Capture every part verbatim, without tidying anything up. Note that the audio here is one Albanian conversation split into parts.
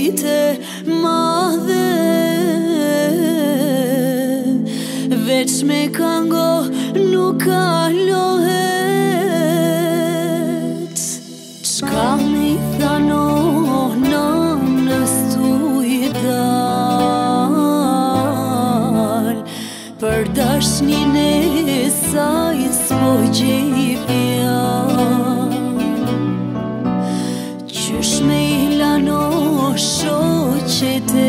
ditë madhe, veç me kango nuk kalohet. Çka me i thano nanës tu i dal, për dashnin e saj s'po gjej fjalë. Qysh me i lano shoqet e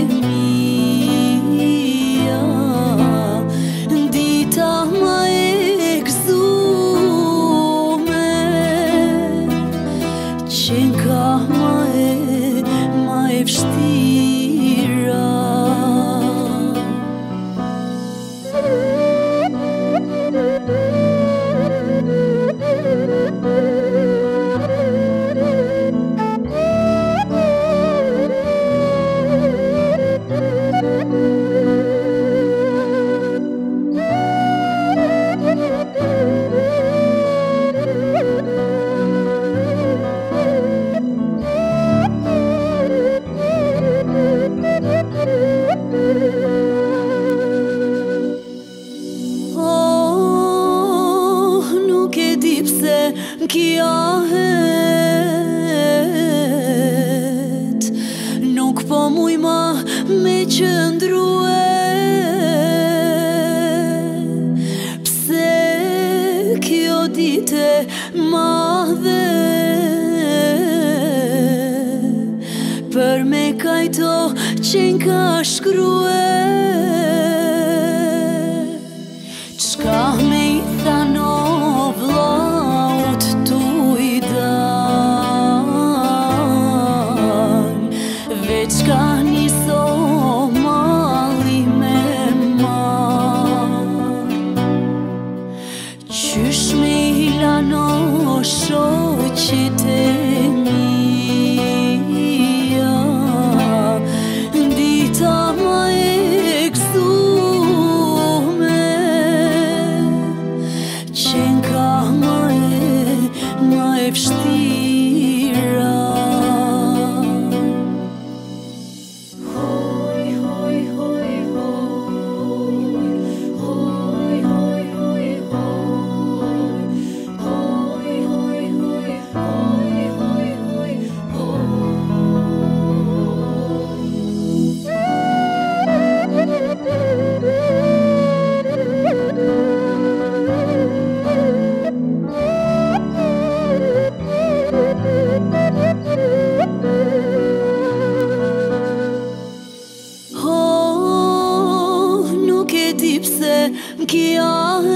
mia, dita ma e gëzume, qenë ka ma e, ma e vështira. Kja het nuk po muj ma me qëndrue, pse kjo dite madhe për me kajto qenë ka shkrue. Çka me i thano vllaut tu i dal, veç ka niso malli me marr. Qysh me i lano shoqet e mia, dita ma e gëzume, qenë ka ma e, ma e vështira. Hoj, hoj, hoj, hoj, hoj, hoj, hoj, hoj, hoj, hoj, hoj, hoj, pse kja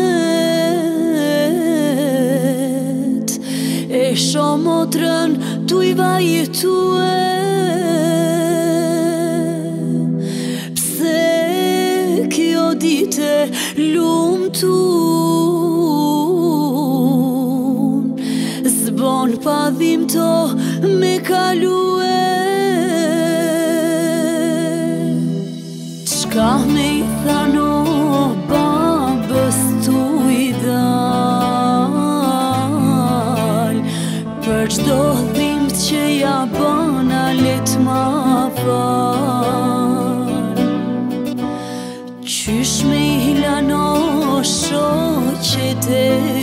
het e shomotrën tu i vajtue, pse kjo dite lumtun zbon pa dhimto me kalue. Çka me i thano babës tu i dal, për çdo dhimt që ja bëna let ma fal. Qysh me i lano shoqet e